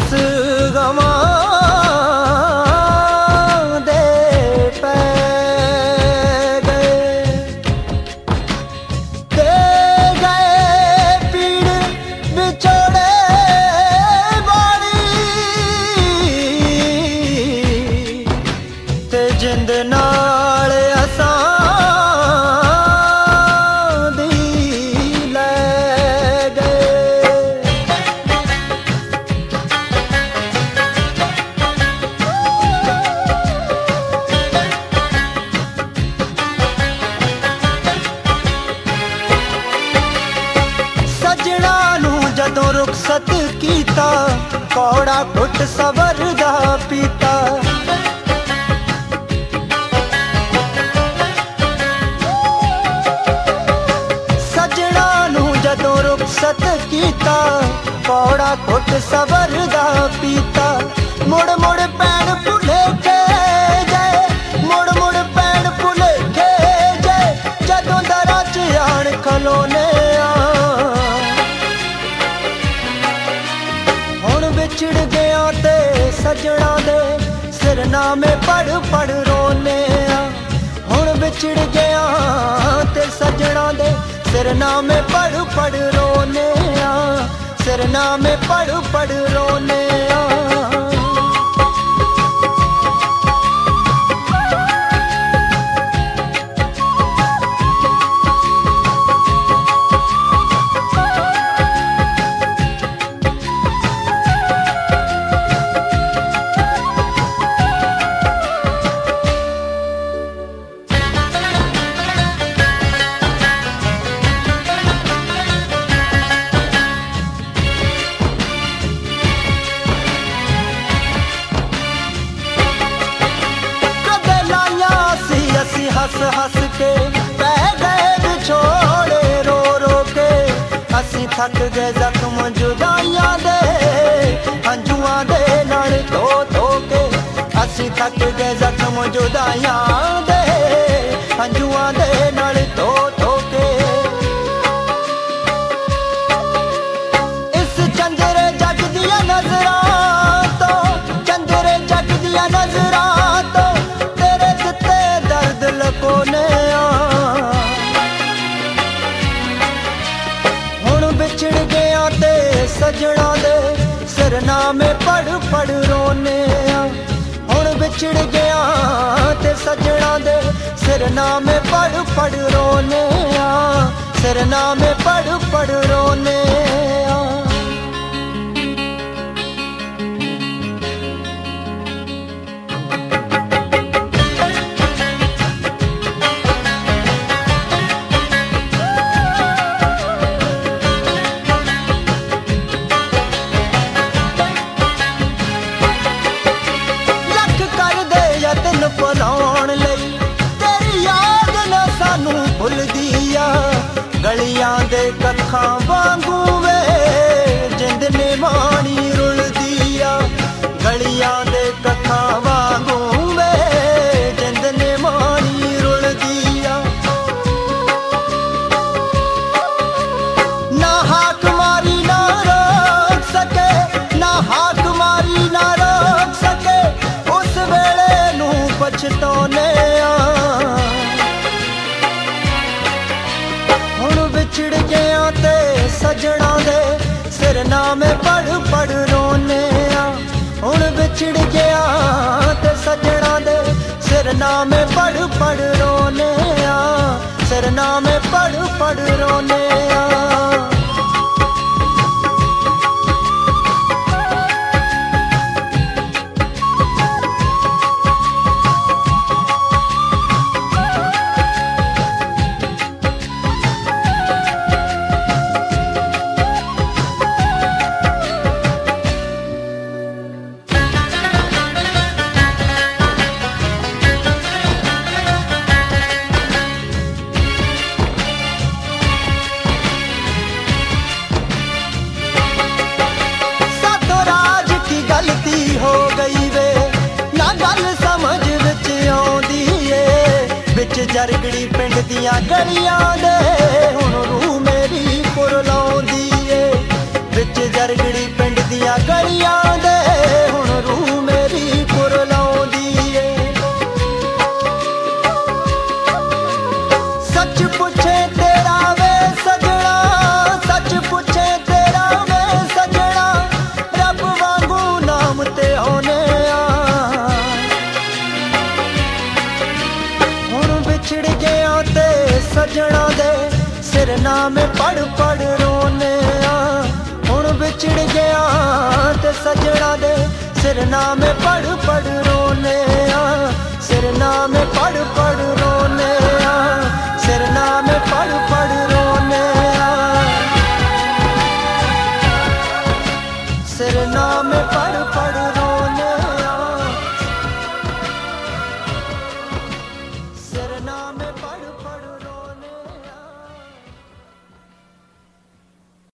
बस गवां दे पै गए पीड़ विछोड़े वाली ते जिंद नाल असां जदों रुखसत कीता कौड़ा घुट सबर दा पीता सजना नू जदों रुखसत कीता कौड़ा घुट सबर दा पीता मुड़ मुड़ पैण भुले के जाए मुड़ मुड़ पैण भुले के जाए जदों दरा च आण खलोने विछड़ गया ते सजना दे सिरनामे पढ़ पढ़ रोने हुण विछड़ गया ते सजना दे सिरनामे पढ़ पढ़ रोने सिरनामे पढ़ पढ़ रोने हस हस के बह गए बिछोड़े रो रो के असी थक गए जख्म जुदाइयां दे हंजुआं दे नाल धो धो के असी थक गए जख्म जुदाइयां दे हंजुआं दे नाल धो धो के इस चंदरे जग दिया नजरां तो चंदरे जग दिया नजरां तो तेरे दिते दर्द लकोने हुण बिछड़ गया ते सजना दे सिरनामे पढ़ पढ़ रोने हुण बिछड़ गया ते सजना दे सिरनामे पढ़ पढ़ रोने सिरनामे पढ़ पढ़ रोने भुलाउण लई तेरी याद ना सानू भुलदी आ गलियां दे कखां वांगू वे जिंद ने माणी रुलदी आ गलियां दे कखां वांगू वे जिंद ने माणी रुलदी आ ना हाक मारी ना रोक सके ना हाक मारी ना रोक सके उस वेले पछतौने हुण विछड़ गया ते सजना दे सिरनामे पढ़ पढ़ रोने हुण विछड़ गया ते सजना दे सिरनामे पढ़ पढ़ रोने सिरनामे पढ़ पढ़ रोने जरगड़ी पिंड दियां गलियां दे हुण रूह मेरी पुर लाउंदी ए विच जरगड़ी पिंड दियां गलियां दे सिरनामे पढ़ पढ़ रोने हुण विछड़ गया ते सजना दे सिरनामे पढ़ पढ़ रोने सिरनामे पढ़ पढ़ रोने सिरनामे पढ़ पढ़ रोने सिरनामे पढ़